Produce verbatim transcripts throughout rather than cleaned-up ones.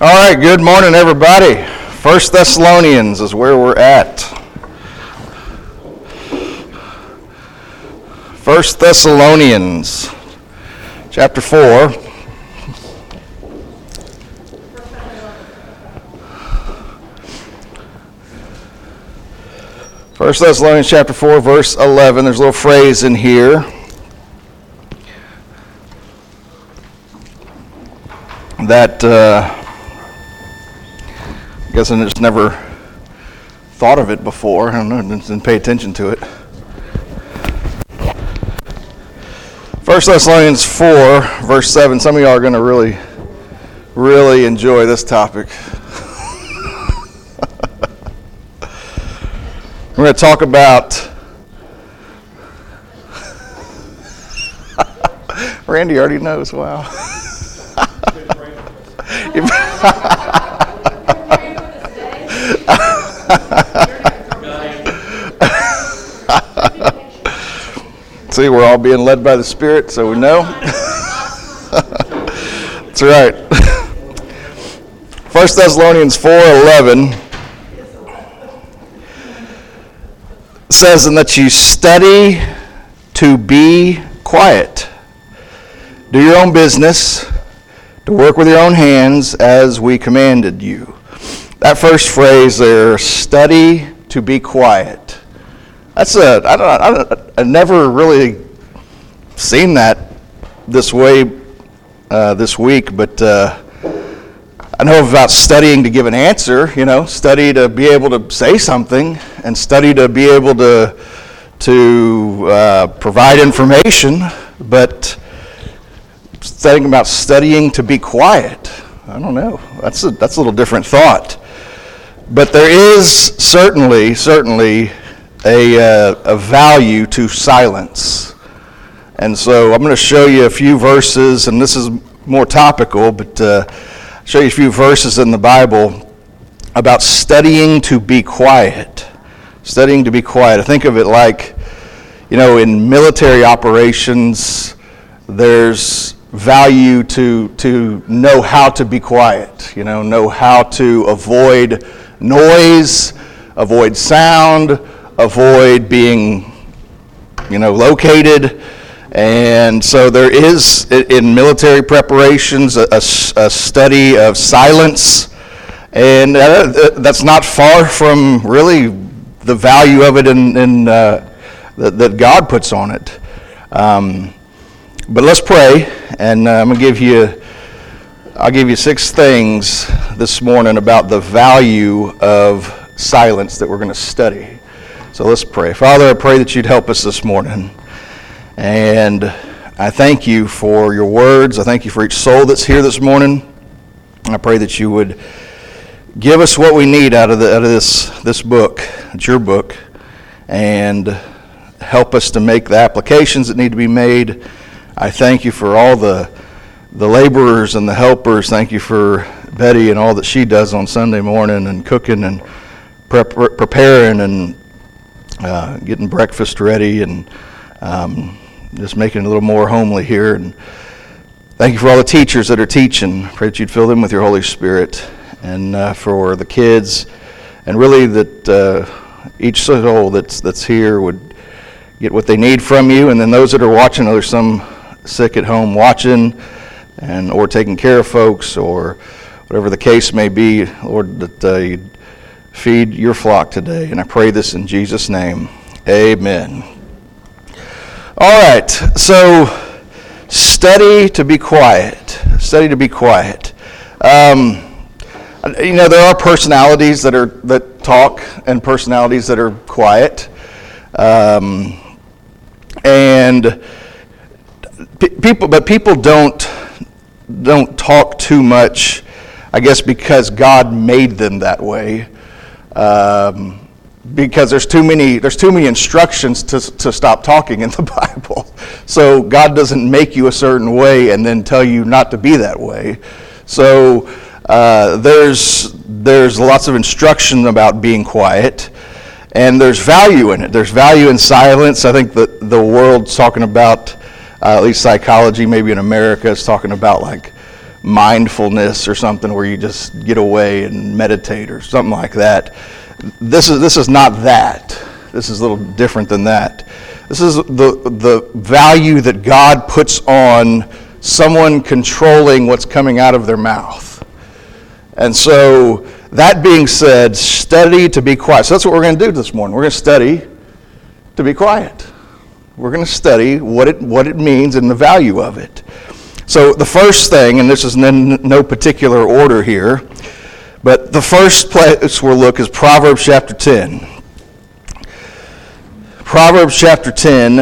All right, good morning, everybody. First Thessalonians is where we're at. First Thessalonians, chapter four. First Thessalonians chapter four, verse eleven. There's a little phrase in here that uh, I guess I just never thought of it before. I don't know, didn't pay attention to it. First Thessalonians four, verse seven. Some of y'all are going to really, really enjoy this topic. We're going to talk about... Randy already knows, wow. See, we're all being led by the Spirit, so we know. That's right. First Thessalonians four eleven says, "And that you study to be quiet. Do your own business, to work with your own hands as we commanded you." That first phrase there, study to be quiet. That's a, I don't, I don't, I've never really seen that this way uh, this week, but uh, I know about studying to give an answer, you know, study to be able to say something, and study to be able to, to uh, provide information, but studying about studying to be quiet, I don't know, that's a, that's a little different thought. But there is certainly, certainly a, uh, a value to silence. And so I'm going to show you a few verses, and this is more topical, but uh, show you a few verses in the Bible about studying to be quiet. Studying to be quiet. I think of it like, you know, in military operations, there's value to to know how to be quiet, you know, know how to avoid noise, avoid sound, avoid being, you know, located. And so there is, in military preparations, a, a, a study of silence, and uh, that's not far from really the value of it in, in uh, that, that God puts on it. Um, but let's pray, and uh, I'm gonna give you, I'll give you six things this morning about the value of silence that we're going to study. So let's pray. Father, I pray that you'd help us this morning. And I thank you for your words. I thank you for each soul that's here this morning. I pray that you would give us what we need out of the out of this this book. It's your book, and help us to make the applications that need to be made. I thank you for all the the laborers and the helpers. Thank you for Betty and all that she does on Sunday morning, and cooking and prep, preparing and uh, getting breakfast ready, and um, just making it a little more homely here. And thank you for all the teachers that are teaching. Pray that you'd fill them with your Holy Spirit, and uh, for the kids, and really that uh, each soul that's that's here would get what they need from you. And then those that are watching, there's some sick at home watching, and or taking care of folks, or whatever the case may be, Lord, that uh, you'd feed your flock today. And I pray this in Jesus' name. Amen. All right, so study to be quiet. Study to be quiet. Um, you know, there are personalities that are that talk, and personalities that are quiet, um, and p- people. But people don't don't talk too much, I guess, because God made them that way. Um, because there's too many there's too many instructions to to stop talking in the Bible. So God doesn't make you a certain way and then tell you not to be that way. So uh, there's there's lots of instruction about being quiet, and there's value in it. There's value in silence. I think that the world's talking about, uh, at least psychology, maybe in America, is talking about like mindfulness or something where you just get away and meditate or something like that. This is this is not that. This is a little different than that. This is the the value that God puts on someone controlling what's coming out of their mouth. And so, that being said, study to be quiet. So that's what we're going to do this morning. We're going to study to be quiet. We're going to study what it what it means and the value of it. So the first thing, and this is in no particular order here, but the first place we'll look is Proverbs chapter ten. Proverbs chapter ten,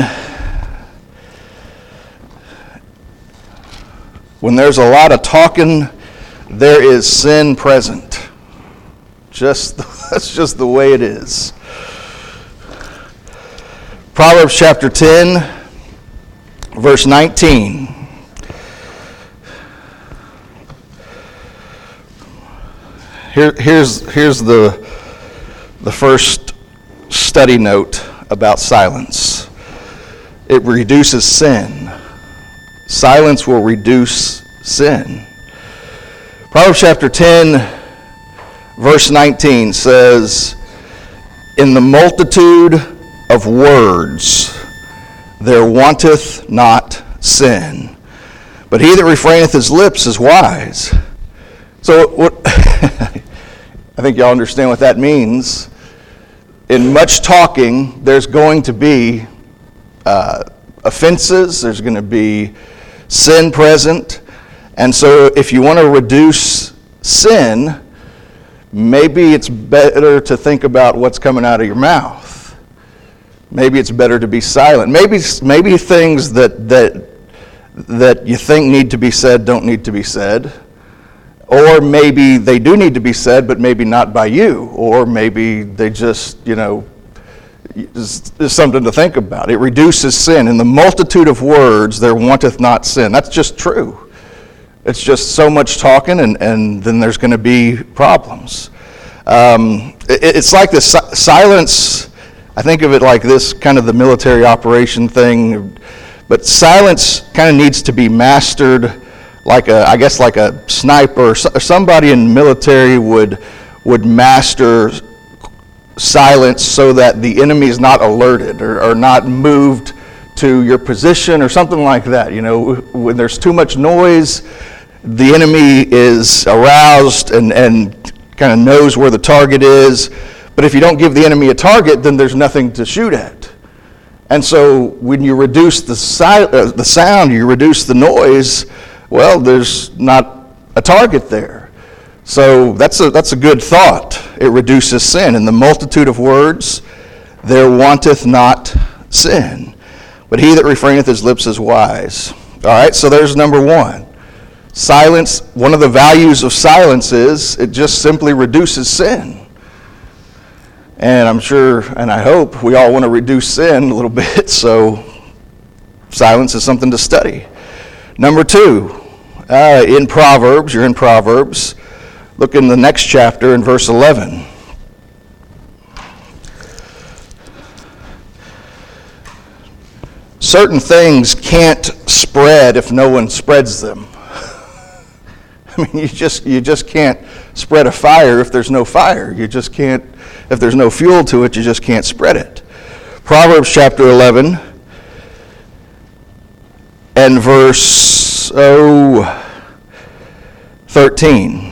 when there's a lot of talking, there is sin present. Just that's just the way it is. Proverbs chapter ten, verse nineteen. Here, here's here's the the first study note about silence. It reduces sin. Silence will reduce sin. Proverbs chapter ten, verse nineteen says, "In the multitude of words there wanteth not sin, but he that refraineth his lips is wise." So what I think y'all understand what that means. In much talking, there's going to be uh, offenses, there's going to be sin present, and so if you want to reduce sin, maybe it's better to think about what's coming out of your mouth. Maybe it's better to be silent. Maybe maybe things that that that you think need to be said don't need to be said. Or maybe they do need to be said, but maybe not by you. Or maybe they just, you know, is something to think about. It reduces sin. In the multitude of words, there wanteth not sin. That's just true. It's just so much talking, and, and then there's going to be problems. Um, it, it's like this si- silence. I think of it like this, kind of the military operation thing. But silence kind of needs to be mastered. Like a, I guess like a sniper or somebody in the military would would master silence so that the enemy is not alerted or, or not moved to your position or something like that. You know, when there's too much noise, the enemy is aroused and, and kind of knows where the target is. But if you don't give the enemy a target, then there's nothing to shoot at. And so when you reduce the si- uh, the sound, you reduce the noise, well, there's not a target there. So that's a that's a good thought. It reduces sin. In the multitude of words, there wanteth not sin. But he that refraineth his lips is wise. All right, so there's number one. Silence, one of the values of silence is it just simply reduces sin. And I'm sure, and I hope, we all want to reduce sin a little bit, so silence is something to study. Number two, uh, in Proverbs, you're in Proverbs, look in the next chapter in verse eleven. Certain things can't spread if no one spreads them. I mean, you just you just can't spread a fire if there's no fire. You just can't, if there's no fuel to it, you just can't spread it. Proverbs chapter eleven and verse oh, thirteen.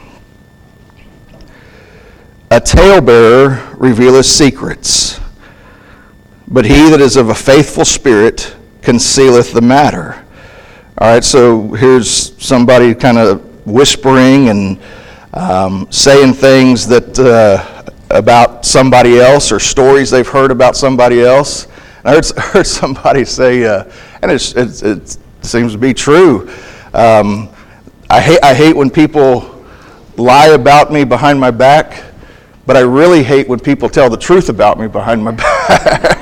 A talebearer revealeth secrets, but he that is of a faithful spirit concealeth the matter. All right, so here's somebody kind of whispering and um, saying things that uh, about somebody else or stories they've heard about somebody else. I heard, heard somebody say, uh, and it's, it's, it seems to be true. Um, I hate I hate when people lie about me behind my back, but I really hate when people tell the truth about me behind my back.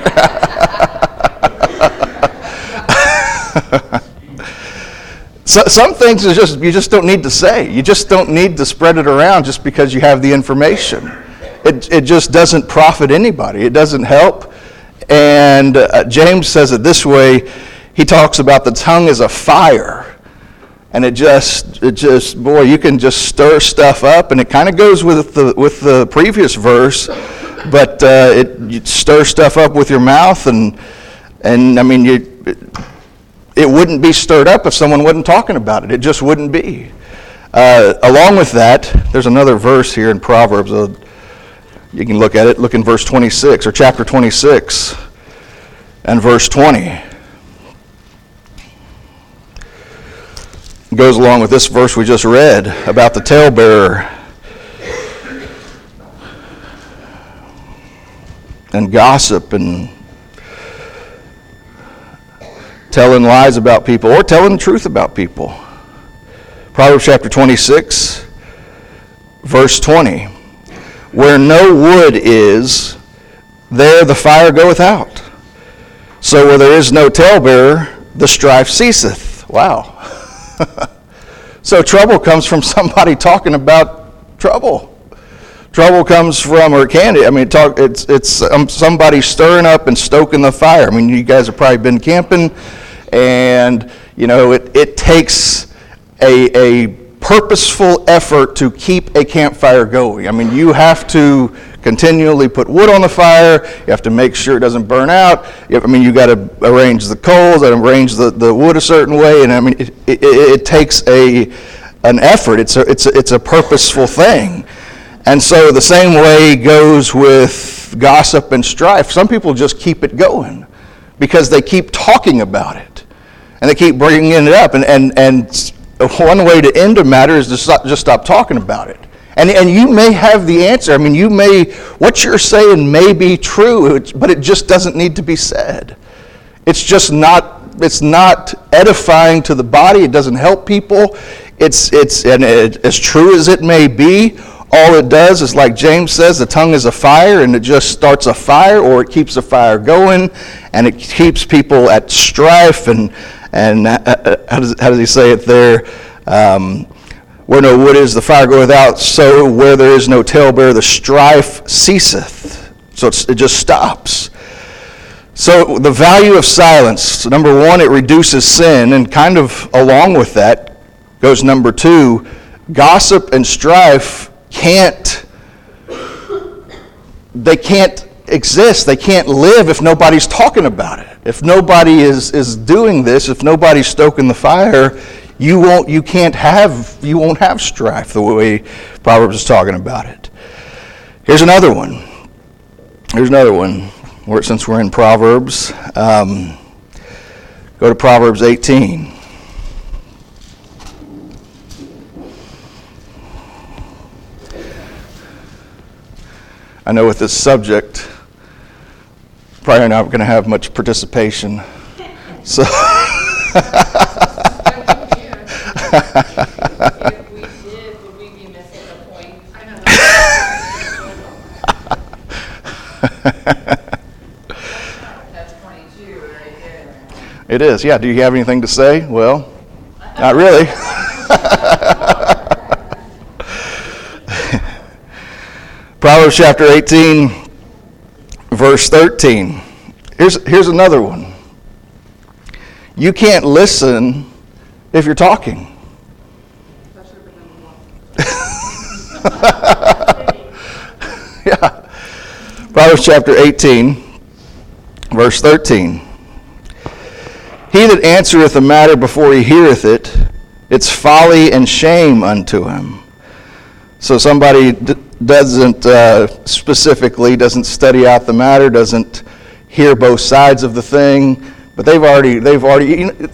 So, some things is just you just don't need to say. You just don't need to spread it around just because you have the information. It it just doesn't profit anybody. It doesn't help. And uh, James says it this way. He talks about the tongue as a fire. and it just, it just, boy, you can just stir stuff up, and it kind of goes with the with the previous verse, but uh, it you stir stuff up with your mouth, and and I mean, you, it, it wouldn't be stirred up if someone wasn't talking about it. It just wouldn't be. Uh, along with that, there's another verse here in Proverbs. Uh, you can look at it. Look in verse twenty-six, or chapter twenty-six, and verse twenty. Goes along with this verse we just read about the talebearer and gossip and telling lies about people or telling the truth about people. Proverbs chapter twenty-six, verse twenty. Where no wood is, there the fire goeth out. So where there is no talebearer, the strife ceaseth. Wow. So trouble comes from somebody talking about trouble. Trouble comes from, or can I mean, talk. It's it's um, somebody stirring up and stoking the fire. I mean, you guys have probably been camping, and you know it. It takes a a purposeful effort to keep a campfire going. I mean, you have to continually put wood on the fire. You have to make sure it doesn't burn out. You have, I mean, you got to arrange the coals and arrange the, the wood a certain way. And I mean, it, it, it takes a an effort. It's a it's a, it's a purposeful thing. And so the same way goes with gossip and strife. Some people just keep it going because they keep talking about it and they keep bringing it up. And and and one way to end a matter is to stop, just stop talking about it. And and you may have the answer. I mean, you may, what you're saying may be true, but it just doesn't need to be said. It's just not, it's not edifying to the body. It doesn't help people. It's, it's and it, as true as it may be, all it does is, like James says, the tongue is a fire, and it just starts a fire, or it keeps a fire going, and it keeps people at strife, and, and uh, how, does, how does he say it there? Um, Where no wood is, the fire goeth out. So where there is no talebearer, the strife ceaseth. So it's, it just stops. So the value of silence. Number one, it reduces sin. And kind of along with that goes number two, gossip and strife can't, they can't exist. They can't live if nobody's talking about it. If nobody is, is doing this, if nobody's stoking the fire, You won't. You can't have. You won't have strife the way Proverbs is talking about it. Here's another one. Here's another one. Where since we're in Proverbs, um, go to Proverbs eighteen. I know with this subject, probably not going to have much participation. So. If we did, would we be missing the point? I know. That's twenty-two right there. It is, yeah. Do you have anything to say? Well, not really. Proverbs chapter eighteen, verse thirteen. Here's, here's another one. You can't listen if you're talking. Yeah. Proverbs chapter eighteen, verse thirteen. He that answereth a matter before he heareth it, it's folly and shame unto him. So somebody d- doesn't uh, specifically, doesn't study out the matter, doesn't hear both sides of the thing, but they've already, they've already, you know,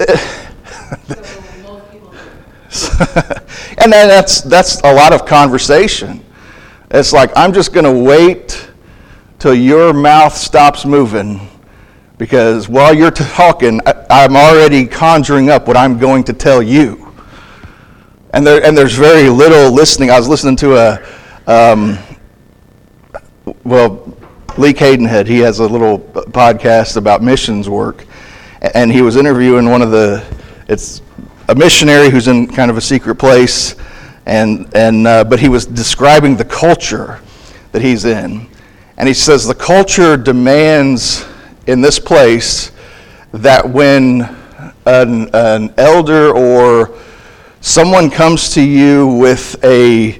and then that's that's a lot of conversation. It's like, I'm just going to wait till your mouth stops moving, because while you're talking, I, I'm already conjuring up what I'm going to tell you. And there and there's very little listening. I was listening to a, um, well, Lee Cadenhead. He has a little podcast about missions work, and he was interviewing one of the, it's a missionary who's in kind of a secret place, and and uh, but he was describing the culture that he's in, and he says the culture demands in this place that when an, an elder or someone comes to you with a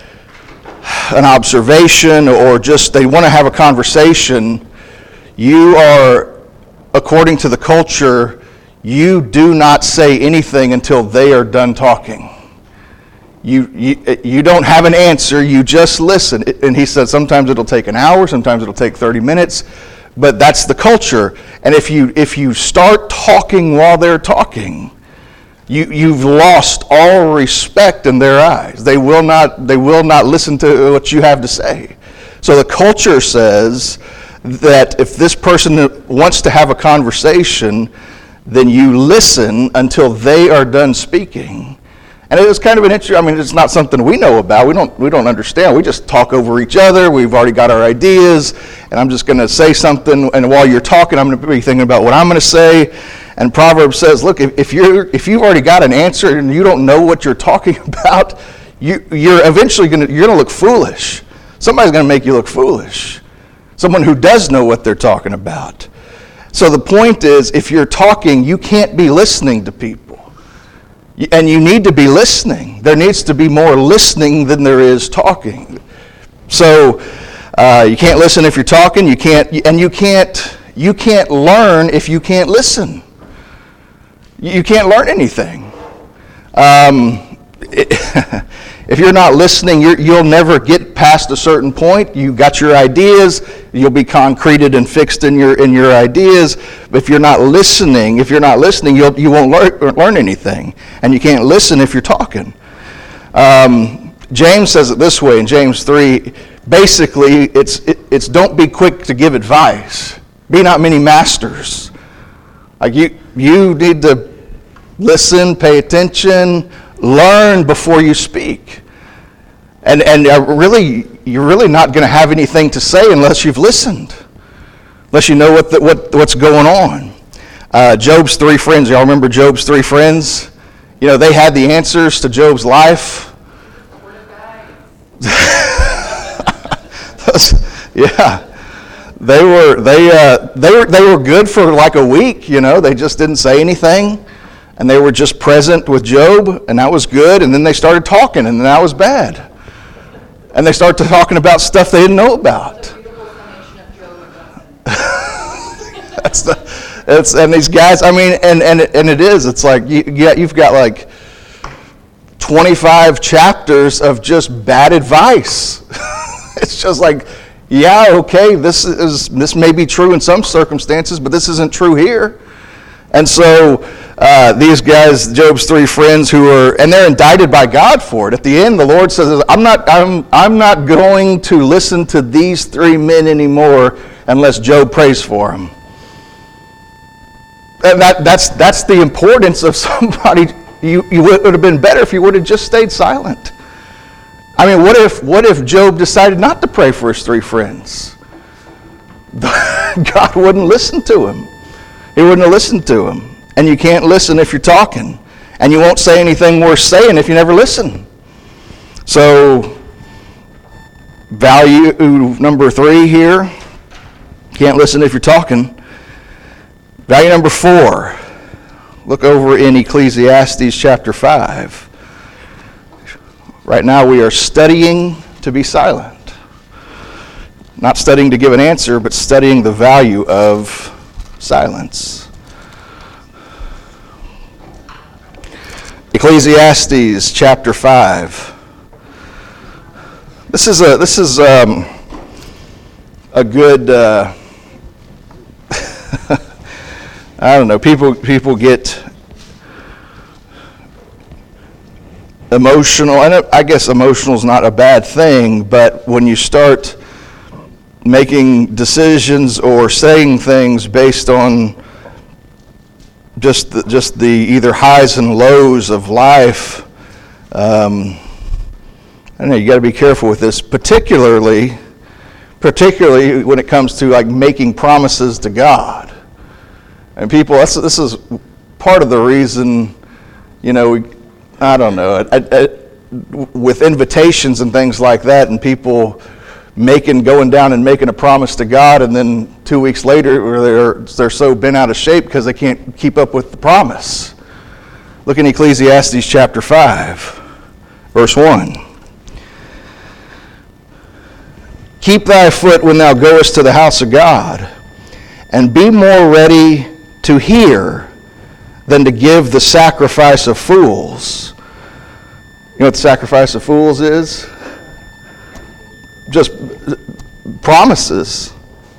an observation or just they want to have a conversation, you are, according to the culture, you do not say anything until they are done talking. You, you you don't have an answer, you just listen. And he said sometimes it'll take an hour, sometimes it'll take thirty minutes, but that's the culture. And if you if you start talking while they're talking, you you've lost all respect in their eyes. They will not they will not listen to what you have to say. So the culture says that if this person wants to have a conversation, then you listen until they are done speaking. And it was kind of an interesting, I mean, it's not something we know about. We don't we don't understand. We just talk over each other. We've already got our ideas, and I'm just going to say something, and while you're talking, I'm going to be thinking about what I'm going to say. And Proverbs says, look, if, if you're if you've already got an answer and you don't know what you're talking about, you you're eventually going to you're going to look foolish. Somebody's going to make you look foolish. Someone who does know what they're talking about. So the point is, if you're talking, you can't be listening to people. And you need to be listening. There needs to be more listening than there is talking. So uh, you can't listen if you're talking. You can't, and you can't. You can't learn if you can't listen. You can't learn anything. Um, it, if you're not listening, you're, you'll never get past a certain point. You got your ideas. You'll be concreted and fixed in your in your ideas. But if you're not listening, if you're not listening, you'll you won't learn, learn anything. And you can't listen if you're talking. Um, James says it this way in James three. Basically, it's it, it's don't be quick to give advice. Be not many masters. Like you you need to listen, pay attention, learn before you speak. And and uh, really, you're really not going to have anything to say unless you've listened, unless you know what the, what what's going on. Uh, Job's three friends. Y'all remember Job's three friends? You know, they had the answers to Job's life. Yeah, they were they uh, they were they were good for like a week. You know, they just didn't say anything, and they were just present with Job, and that was good. And then they started talking, and that was bad. And they started talking about stuff they didn't know about. That's the, it's and these guys. I mean, and and and it is. It's like you, yeah, you've got like twenty-five chapters of just bad advice. It's just like, yeah, okay, this is this may be true in some circumstances, but this isn't true here. And so uh, these guys, Job's three friends, who are, and they're indicted by God for it. At the end, the Lord says, "I'm not, I'm, I'm not going to listen to these three men anymore unless Job prays for them." And that, that's that's the importance of somebody. You, you would have been better if you would have just stayed silent. I mean, what if what if Job decided not to pray for his three friends? God wouldn't listen to him. He wouldn't have listened to him. And you can't listen if you're talking. And you won't say anything worth saying if you never listen. So, value number three here, can't listen if you're talking. Value number four, look over in Ecclesiastes chapter five. Right now we are studying to be silent. Not studying to give an answer, but studying the value of silence. Ecclesiastes chapter five. This is a this is um, a good. Uh, I don't know. People people get emotional. And I guess emotional is not a bad thing, but when you start making decisions or saying things based on just the, just the either highs and lows of life, um, I don't know, you got to be careful with this, particularly particularly when it comes to like making promises to God. And people, that's, this is part of the reason, you know, we, I don't know, I, I, with invitations and things like that, and people making, going down and making a promise to God, and then two weeks later they're they're so bent out of shape because they can't keep up with the promise. Look in Ecclesiastes chapter five, verse one. Keep thy foot when thou goest to the house of God, and be more ready to hear than to give the sacrifice of fools. You know what the sacrifice of fools is? Just promises.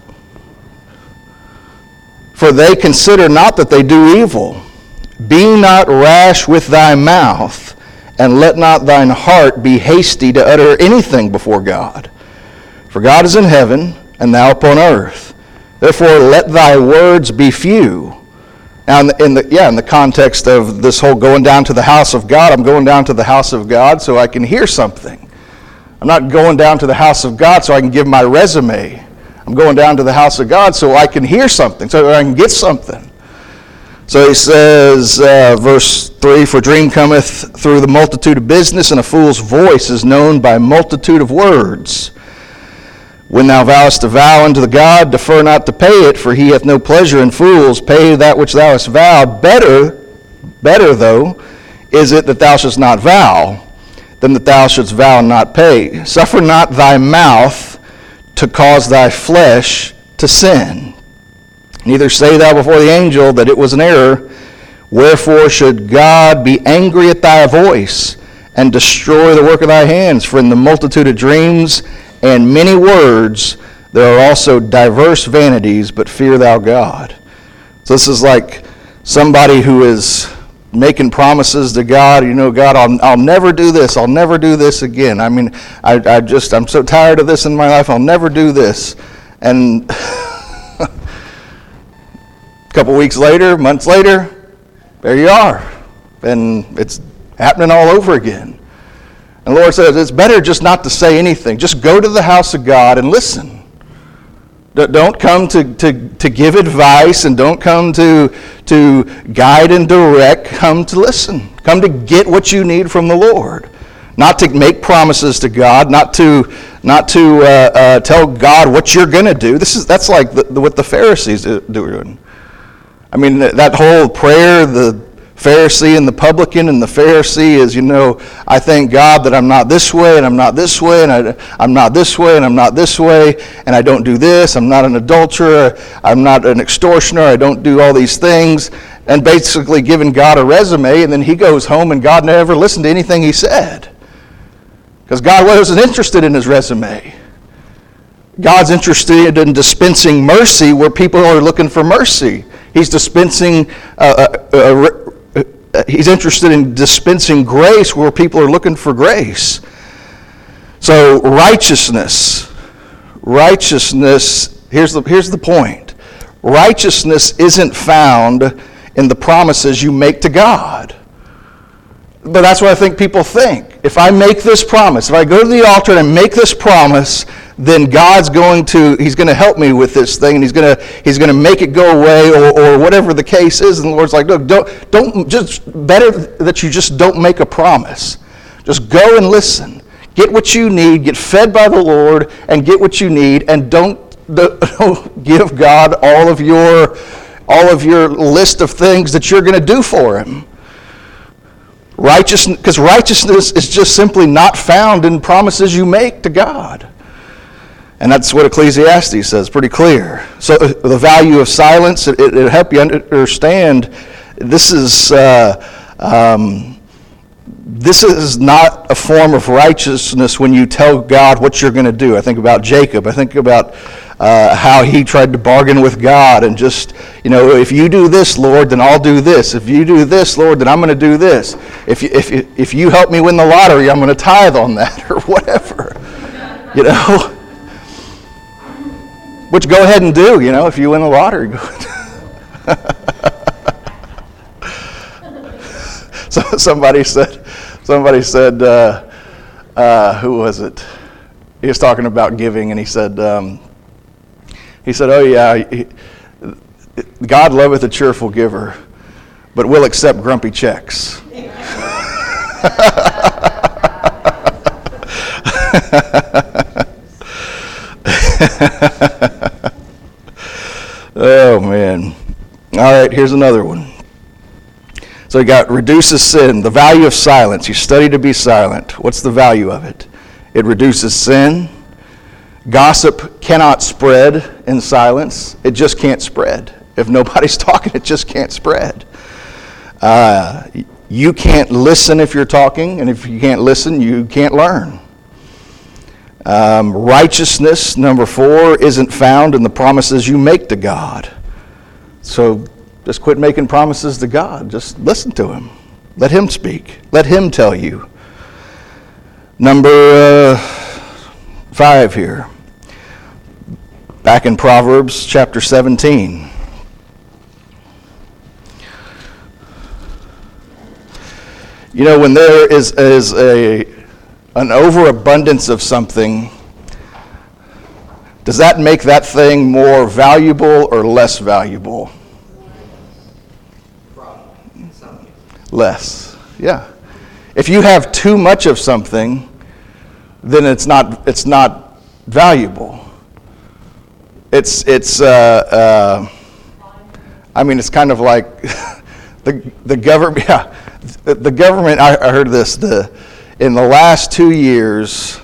For they consider not that they do evil. Be not rash with thy mouth, and let not thine heart be hasty to utter anything before God. For God is in heaven, and thou upon earth. Therefore let thy words be few. Now, in the, in the yeah, in the context of this whole going down to the house of God, I'm going down to the house of God so I can hear something. I'm not going down to the house of God so I can give my resume. I'm going down to the house of God so I can hear something, so I can get something. So he says, uh, verse three, for dream cometh through the multitude of business, and a fool's voice is known by multitude of words. When thou vowest a vow unto the God, defer not to pay it, for he hath no pleasure in fools. Pay that which thou hast vowed. Better, better though, is it that thou shouldst not vow, than that thou shouldst vow and not pay. Suffer not thy mouth to cause thy flesh to sin. Neither say thou before the angel that it was an error. Wherefore should God be angry at thy voice, and destroy the work of thy hands? For in the multitude of dreams and many words there are also diverse vanities, but fear thou God. So this is like somebody who is making promises to God. You know, God, I'll, I'll never do this. I'll never do this again. I mean, I, I just, I'm so tired of this in my life. I'll never do this. And a couple weeks later, months later, there you are. And it's happening all over again. And the Lord says, it's better just not to say anything. Just go to the house of God and listen. Don't come to, to, to give advice, and don't come to, to guide and direct. Come to listen. Come to get what you need from the Lord. Not to make promises to God, not to, not to uh, uh, tell God what you're going to do. This is That's like the, the, what the Pharisees are doing. I mean, that whole prayer, the Pharisee and the publican, and the Pharisee is, you know, I thank God that I'm not this way, and I'm not this way, and I, I'm not this way, and I'm not this way, and I don't do this, I'm not an adulterer, I'm not an extortioner, I don't do all these things, and basically giving God a resume, and then he goes home and God never listened to anything he said. Because God wasn't interested in his resume. God's interested in dispensing mercy where people are looking for mercy. He's dispensing uh, uh, uh, He's interested in dispensing grace where people are looking for grace. So righteousness, righteousness, here's the, here's the point. Righteousness isn't found in the promises you make to God. But that's what I think people think. If I make this promise, if I go to the altar and I make this promise, then God's going to, he's going to help me with this thing, and he's going to he's going to make it go away, or, or whatever the case is. And the Lord's like, look, don't, don't, just, better that you just don't make a promise. Just go and listen. Get what you need, get fed by the Lord, and get what you need, and don't, don't give God all of your, all of your list of things that you're going to do for him. Righteousness, because righteousness is just simply not found in promises you make to God. And that's what Ecclesiastes says, pretty clear. So the value of silence, it, it'll help you understand this is uh, um, this is not a form of righteousness when you tell God what you're going to do. I think about Jacob. I think about uh, how he tried to bargain with God and just, you know, if you do this, Lord, then I'll do this. If you do this, Lord, then I'm going to do this. If you, if you, if you help me win the lottery, I'm going to tithe on that, or whatever. You know? Which go ahead and do, you know, if you win the lottery. So somebody said, somebody said, uh, uh, who was it? He was talking about giving, and he said, um, he said, oh yeah, he, God loveth a cheerful giver, but will accept grumpy checks. Oh, man. All right, here's another one. So you got reduces sin, the value of silence. You study to be silent. What's the value of it? It reduces sin. Gossip cannot spread in silence. It just can't spread. If nobody's talking, it just can't spread. Uh, you can't listen if you're talking, and if you can't listen, you can't learn. Um, righteousness, number four, isn't found in the promises you make to God. So just quit making promises to God. Just listen to Him. Let Him speak. Let Him tell you. Number uh, five here. Back in Proverbs chapter seventeen. You know, when there is, is a an overabundance of something, does that make that thing more valuable or less valuable? Less, yeah. If you have too much of something, then it's not it's not valuable. It's it's uh, uh, I mean, it's kind of like the the government. Yeah, the, the government. I, I heard this. The in the last two years,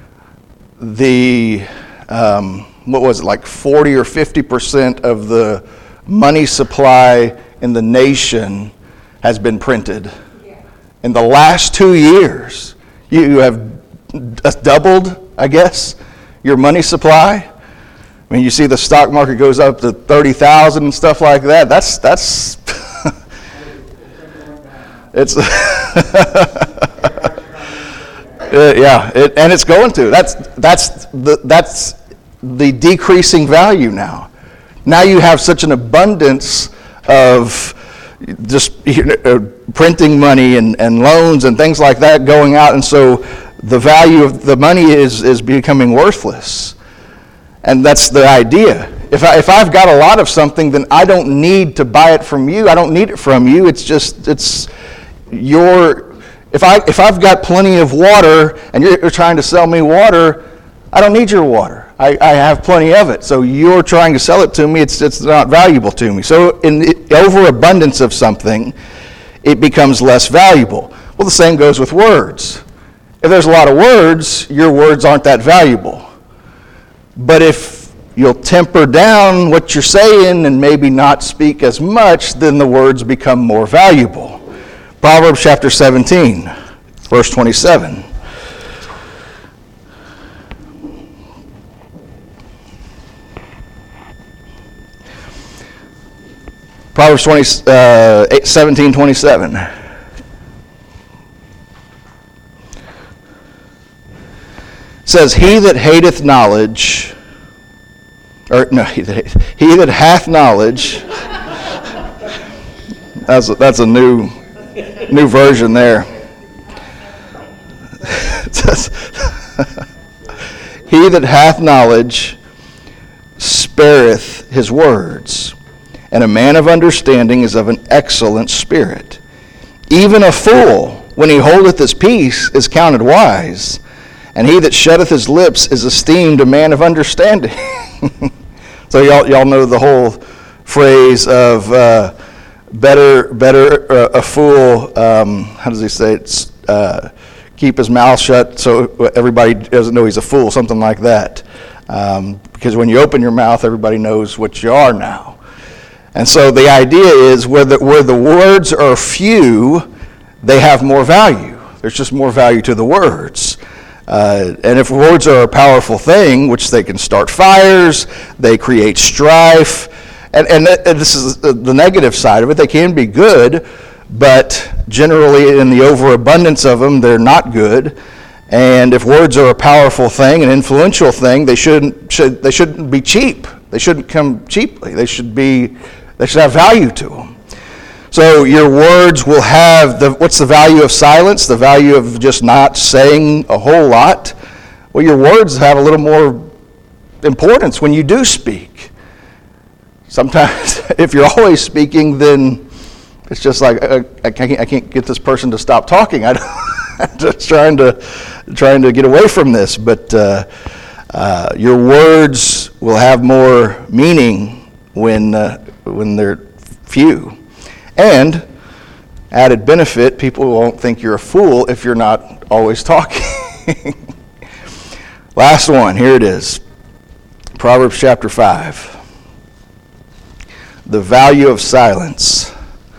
the um, what was it, like forty or fifty percent of the money supply in the nation has been printed. Yeah. In the last two years, you, you have doubled, I guess, your money supply. I mean, you see the stock market goes up to thirty thousand and stuff like that. That's that's it's yeah, it, and it's going to. That's that's the that's the decreasing value now. Now you have such an abundance of just you know, printing money and, and loans and things like that going out, and so the value of the money is is becoming worthless. And that's the idea. If I, if I've got a lot of something, then I don't need to buy it from you. I don't need it from you. It's just it's your. If I if I've got plenty of water and you're, you're trying to sell me water, I don't need your water. I, I have plenty of it. So you're trying to sell it to me. It's it's not valuable to me. So in the overabundance of something, it becomes less valuable. Well, the same goes with words. If there's a lot of words, your words aren't that valuable. But if you'll temper down what you're saying and maybe not speak as much, then the words become more valuable. Proverbs chapter seventeen, verse twenty-seven. Proverbs twenty, uh, seventeen twenty-seven. Says, he that hateth knowledge, or no, he that, he that hath knowledge, that's a, that's a new new version there. It says, he that hath knowledge spareth his words, and a man of understanding is of an excellent spirit. Even a fool, when he holdeth his peace, is counted wise, and he that shutteth his lips is esteemed a man of understanding. So y'all y'all know the whole phrase of uh, better better uh, a fool. Um, how does he say it? Uh, keep his mouth shut so everybody doesn't know he's a fool. Something like that. Um, because when you open your mouth, everybody knows what you are now. And so the idea is where the, where the words are few, they have more value. There's just more value to the words. Uh, and if words are a powerful thing, which they can start fires, they create strife, and, and, and this is the negative side of it, they can be good, but generally in the overabundance of them, they're not good. And if words are a powerful thing, an influential thing, they shouldn't should they shouldn't be cheap. They shouldn't come cheaply. They should be they should have value to them. So your words will have the what's the value of silence? The value of just not saying a whole lot. Well, your words have a little more importance when you do speak. Sometimes, if you're always speaking, then it's just like I, I can't I can't get this person to stop talking. I don't, I'm just trying to trying to get away from this, but uh, uh, your words will have more meaning when uh, when they're few. And added benefit, people won't think you're a fool if you're not always talking. Last one, here it is. Proverbs chapter five. The value of silence.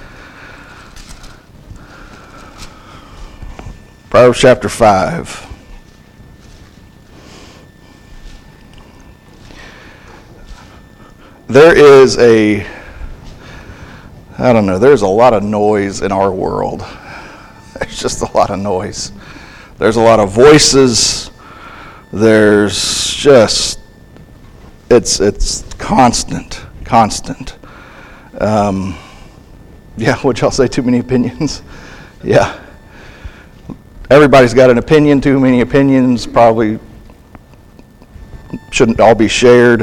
Proverbs chapter five. There is a, I don't know, there's a lot of noise in our world. There's just a lot of noise. There's a lot of voices. There's just, it's it's constant, constant. Um, yeah, would y'all say too many opinions? Yeah. Everybody's got an opinion. Too many opinions probably shouldn't all be shared.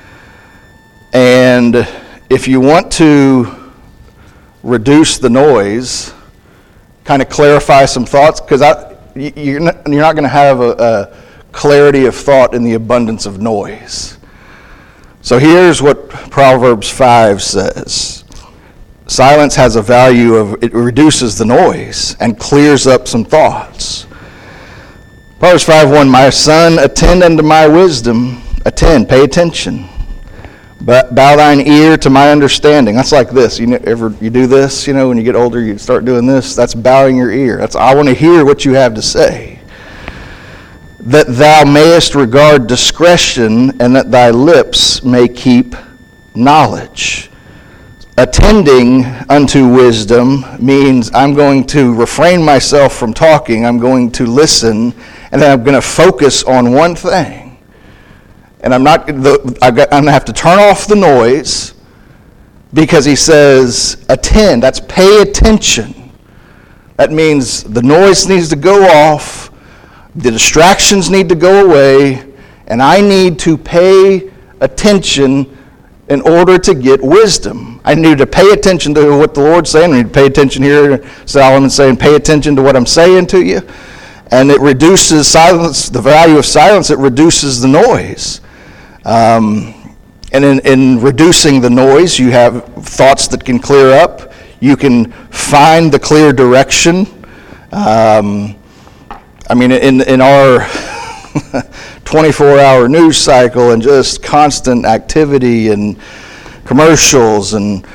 And if you want to reduce the noise, kind of clarify some thoughts, because I, you're not, you're not going to have a, a clarity of thought in the abundance of noise. So here's what Proverbs five says. Silence has a value of, it reduces the noise and clears up some thoughts. Proverbs five one, my son, attend unto my wisdom, attend, pay attention. But bow thine ear to my understanding. That's like this. You know, ever you do this, you know, when you get older, you start doing this. That's bowing your ear. That's, I want to hear what you have to say. That thou mayest regard discretion, and that thy lips may keep knowledge. Attending unto wisdom means I'm going to refrain myself from talking. I'm going to listen, and then I'm going to focus on one thing. And I'm not. The, I've got, I'm going to have to turn off the noise, because he says, attend. That's pay attention. That means the noise needs to go off, the distractions need to go away, and I need to pay attention in order to get wisdom. I need to pay attention to what the Lord's saying. I need to pay attention here. Solomon's saying, pay attention to what I'm saying to you. And it reduces silence, the value of silence, it reduces the noise. Um, and in, in reducing the noise, you have thoughts that can clear up. You can find the clear direction. Um, I mean, in in our twenty-four hour news cycle and just constant activity and commercials and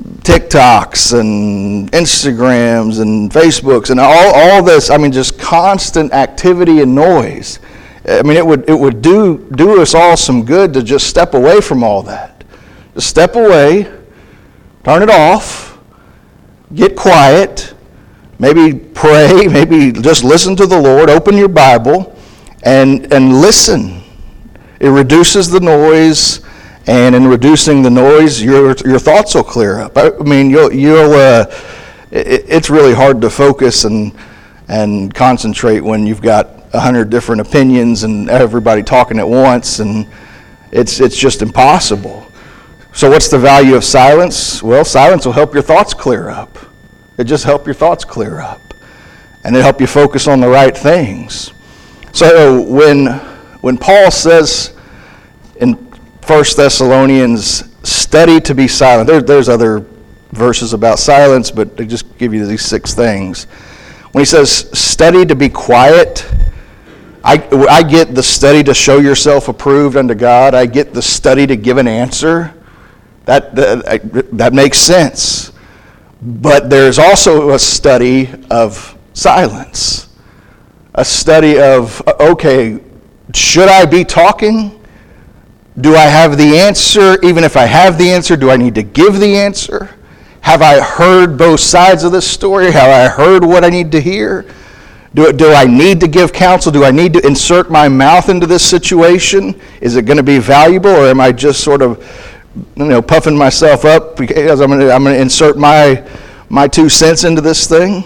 TikToks and Instagrams and Facebooks and all, all this, I mean, just constant activity and noise. I mean, it would it would do do us all some good to just step away from all that. Just step away, turn it off, get quiet, maybe pray, maybe just listen to the Lord, open your Bible, and and listen. It reduces the noise, and in reducing the noise, your your thoughts will clear up. I mean, you'll you'll. Uh, it, it's really hard to focus and and concentrate when you've got a hundred different opinions and everybody talking at once, and it's it's just impossible. So what's the value of silence? Well, silence will help your thoughts clear up. It just help your thoughts clear up, and it help you focus on the right things. So when when Paul says in First Thessalonians, study to be silent. There, there's other verses about silence, but they just give you these six things. When he says study to be quiet, I, I get the study to show yourself approved unto God. I get the study to give an answer. That, that, that makes sense. But there's also a study of silence. A study of, okay, should I be talking? Do I have the answer? Even if I have the answer, do I need to give the answer? Have I heard both sides of this story? Have I heard what I need to hear? Do, do I need to give counsel? Do I need to insert my mouth into this situation? Is it going to be valuable, or am I just sort of, you know, puffing myself up because I'm going to I'm going to insert my my two cents into this thing?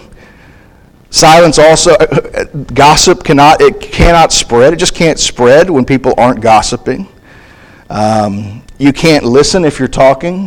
Silence also, gossip cannot it cannot spread. It just can't spread when people aren't gossiping. Um, you can't listen if you're talking.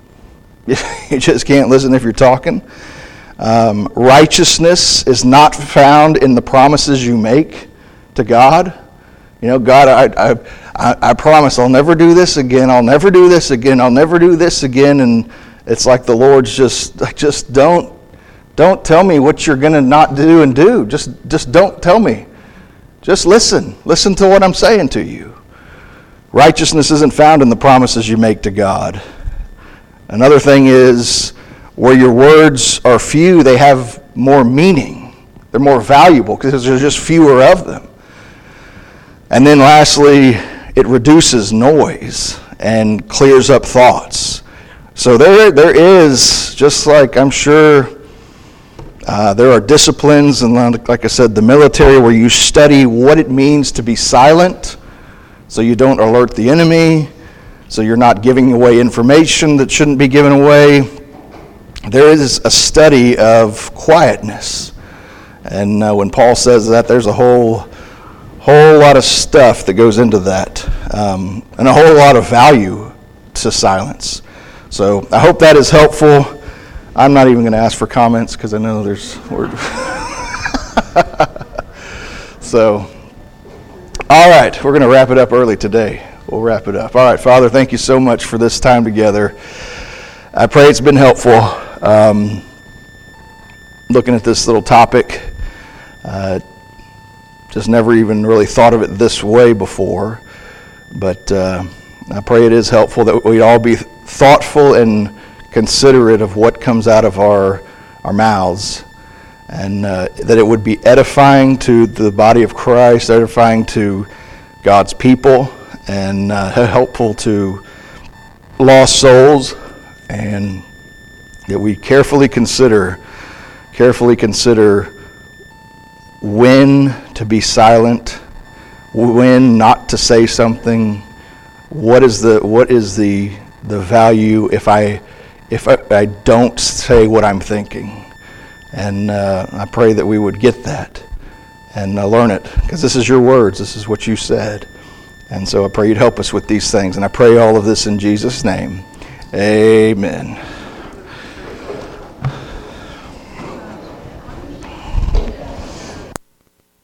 You just can't listen if you're talking. Um, righteousness is not found in the promises you make to God. You know, God, I, I, I promise I'll never do this again. I'll never do this again. I'll never do this again. And it's like the Lord's just, just don't, Don't tell me what you're going to not do and do. Just, just don't tell me. Just listen. Listen to what I'm saying to you. Righteousness isn't found in the promises you make to God. Another thing is, where your words are few, they have more meaning. They're more valuable because there's just fewer of them. And then lastly, it reduces noise and clears up thoughts. So there, there is, just like I'm sure uh, there are disciplines, and like I said, the military, where you study what it means to be silent so you don't alert the enemy, so you're not giving away information that shouldn't be given away. There is a study of quietness. And uh, when Paul says that, there's a whole whole lot of stuff that goes into that, um, and a whole lot of value to silence. So I hope that is helpful. I'm not even going to ask for comments because I know there's... So, all right, we're going to wrap it up early today. We'll wrap it up. All right, Father, thank you so much for this time together. I pray it's been helpful. Um, looking at this little topic, uh, just never even really thought of it this way before. But uh, I pray it is helpful that we all be thoughtful and considerate of what comes out of our our mouths, and uh, that it would be edifying to the body of Christ, edifying to God's people, and uh, helpful to lost souls, and that we carefully consider, carefully consider when to be silent, when not to say something. What is the what is the the value if I if I, I don't say what I'm thinking? And uh, I pray that we would get that and uh, learn it, because this is your words. This is what you said. And so I pray you'd help us with these things. And I pray all of this in Jesus' name. Amen.